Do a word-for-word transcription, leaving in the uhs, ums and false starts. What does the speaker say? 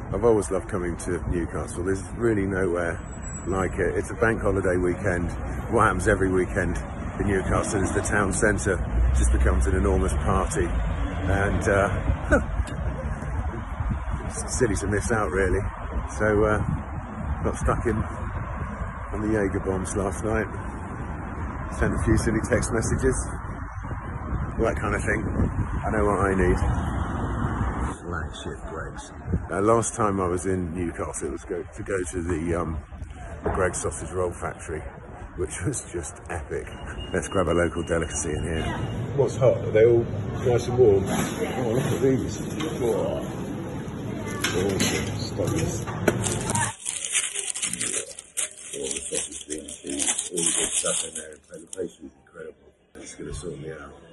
I've always loved coming to Newcastle. There's really nowhere like it. It's a bank holiday weekend. What happens every weekend in Newcastle is the town centre just becomes an enormous party, and uh, it's silly to miss out really. So uh, got stuck in on the Jaeger bombs last night, sent a few silly text messages, all that kind of thing. I know what I need. Flagship Greggs. Uh, last time I was in Newcastle, it was go to go to the um, Greggs sausage roll factory, which was just epic. Let's grab a local delicacy in here. What's hot? Are they all nice and warm? Oh, look at these. Oh. Awesome. Stop this. All the sausage beans, all the good stuff in there. The place was incredible. It's going to sort me out.